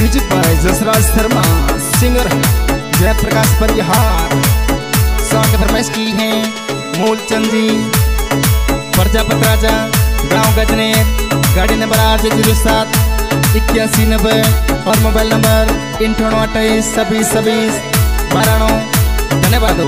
Music by Jasraj Sharma, singer Jayprakash Parihar. Song फरमाइश की है मूलचंद जी, प्रजापत राजा, गांव गजनेर, गाड़ी नंबर 807-8190 और मोबाइल नंबर 9828262612। धन्यवाद।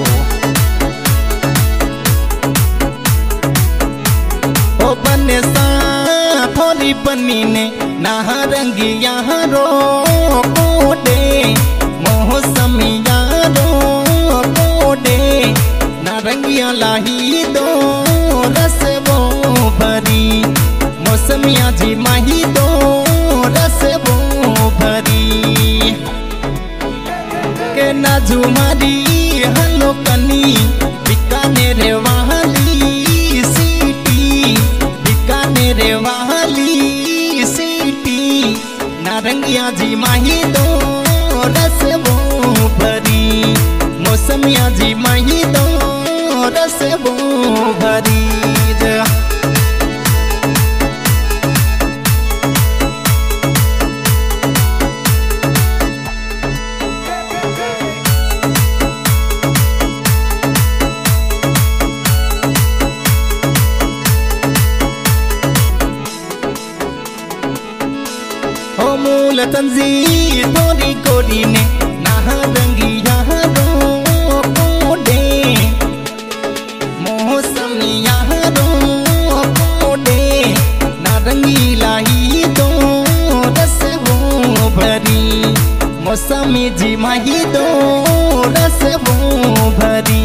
ओ बने सा थोड़ी बनी ने नारंगी यहाँ रो कोडे, मौसमी यारो कोडे, नारंगिया लाही दो रस वो भरी, मौसमिया जी माही दो रस वो भरी, के नाजू मारी हलो कनी बीकानेर वाली सीटी, बीकानेर वाली सीटी, नारंगिया जी माही दो रस वो भरी, मौसमिया जी माही दो रस वो भरी। मूलचंदी थोड़ी गोरी ने नारंगी यहाँ रो कोडे, मौसमी यहाँ रो कोडे, नारंगी लाई दो रस वो भरी, मौसमी जी माही दो रस वो भरी,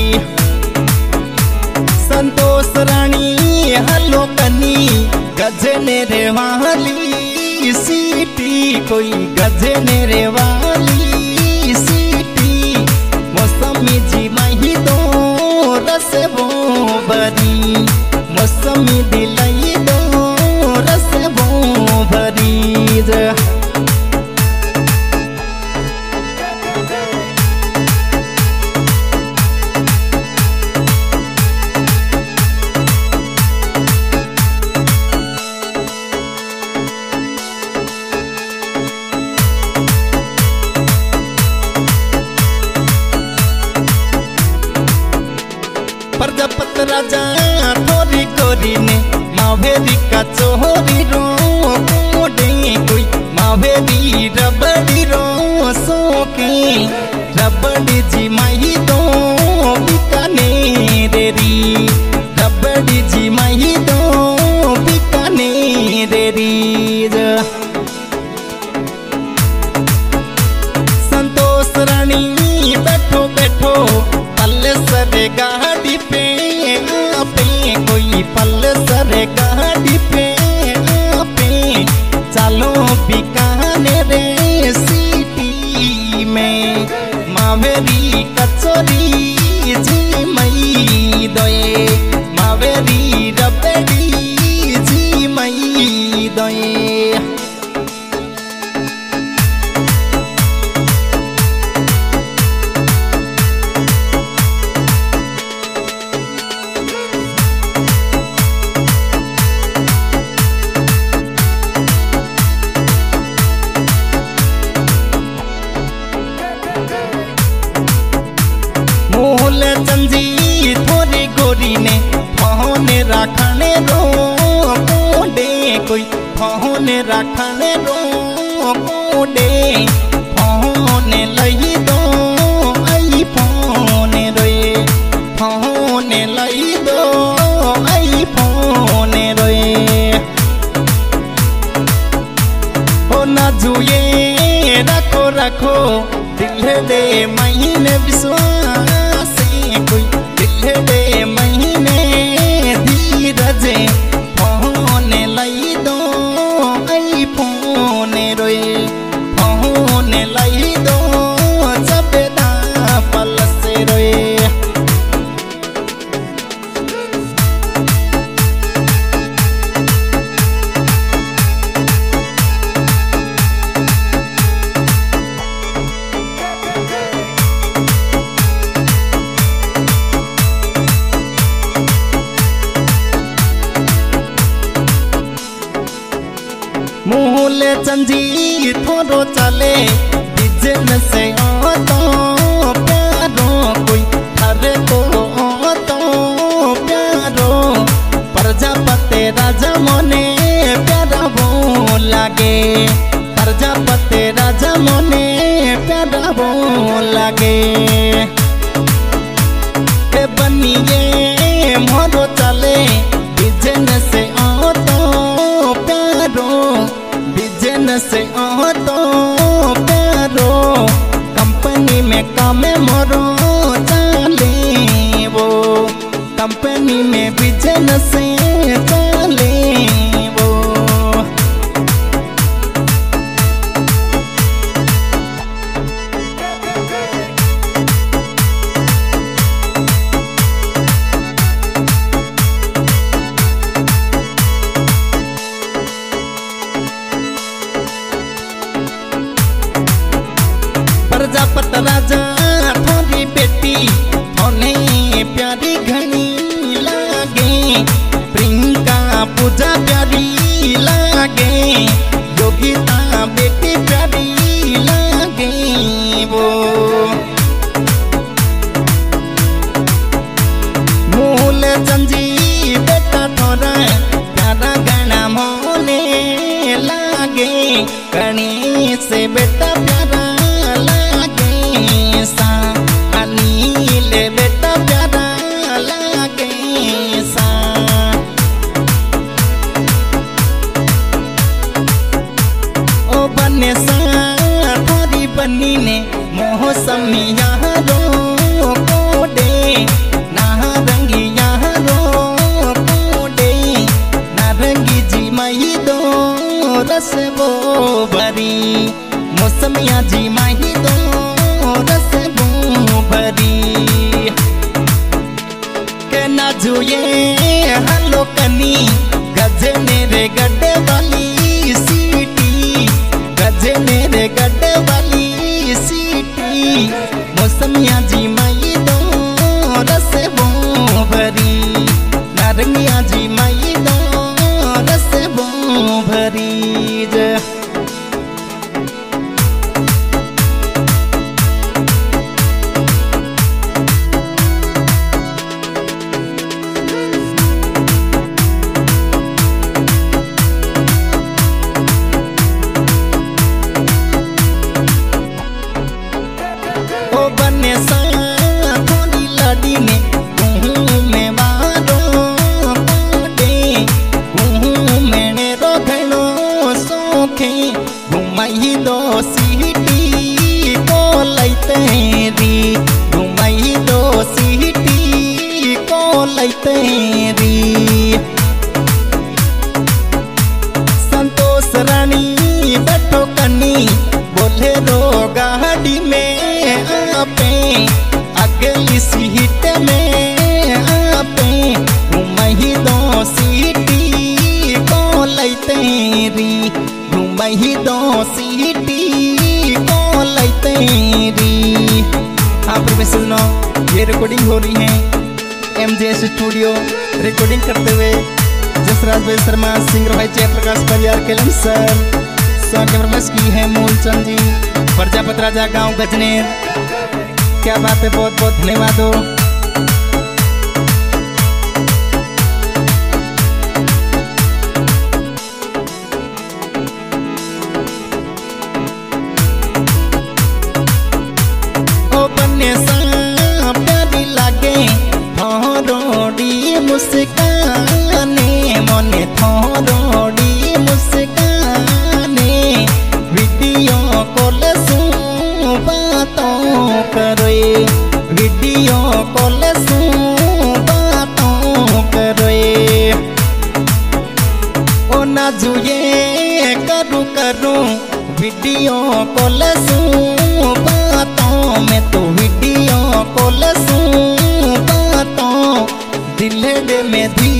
संतोष रानी हलो कनी गजनेर वाली सीटी, कोई गजनेर वाली सीटी, मौसमी जी माही दो रस वो भरी, मौसमी दिलाई दो रस वो भरी। प्रजापत राजा थोड़ी गोरी ने मावेरी का चोरी रो कोडे, कोई मावेरी रबड़ी रो सोके, रबड़ी जी माही दो बीकानेरी, रबड़ी जी माही दो बीकानेरी। संतोष रानी बैठो बैठो पल्सर गाड़ी पे आपे, कोई पल्सर गाड़ी पे आपे, चलो बीकानेर सिटी में, मावेरी कचोरी जी मई दोए, मावेरी रबड़ी जी मई दोए। मूलचंदी थोड़ी गोरी ने फोन रखने रो कोडे, कोई फोन रखने रो कोडे, फोन लई दो आई फोन रोए, फोन लई दो आई फोन रोए, ओ ना जुए रखो रखो दिल दे महीने विश्वास, कोई दिल दे महीने धीरज, फोन लई दो आई फोन रोए, फोन लई दो जबदा पलस रोए। मूले चंजी थोड़ो चले बिजनेस से तो प्यारो कोई थारे को तो प्यारो प्रजापति राजा मोने प्यारा वो लागे प्रजापति राजा मोने प्यारा वो लागे बनिए मोरो चले बिजनेस से तो प्यारो बिजनेस से तो प्यारो कंपनी में काम मोरो चले वो कंपनी में बिजनेस से चले वो प्रजापति राजा थोड़ी बेटी थोने प्यारी घनी लागे प्रियंका पूजा प्यारी लागे योगिता बेटी प्यारी लागे वो मूल चंजी बेटा थोड़ा प्यारा गणा मोने लागे गणी से बेटा प्यारा अनिल बेटा प्यारा लागे सा ओ बने सा थोड़ी बनी ने मौसमी यारो कोडे नारंगी यारो कोडे नारंगी जी मही दो रस वो भरी मौसमिया जी मही दो रस भरी के ना जुए हलो कनी गजे मेरे गड्ढे वाली सीटी गजे मेरे गड्ढे वाली सीटी मौसमिया जी मई दो रस भरी नारंगिया जी मई दो रस भरी घुमाई दो सीटी को लैते री घुमाई दो सीटी को लैते री संतोष रानी बैठो कनी बोले रो गाड़ी में आपे अगली सीट में आपे घुमाई दो सीटी को लैते री घुमाई दो सीटी को लैते री। आप सुनो ये रिकॉर्डिंग हो रही है MJS स्टूडियो रिकॉर्डिंग करते हुए जसराज भाई शर्मा सिंगर भाई जयप्रकाश परिवार के सर कैमरामैन की है मूलचंद जी प्रजापति राजा गांव गजनेर। क्या बात है, बहुत बहुत धन्यवाद हो। प्यारी लागे थोड़ी मुस्काने मने थोड़ी मुस्काने वीडियो कॉल सु बातों करे वीडियो कॉल सु बातों करे ओ ना जुए करूं वीडियो कॉल सु बातों में तो वीडियो कॉल सु बातों दिल में धी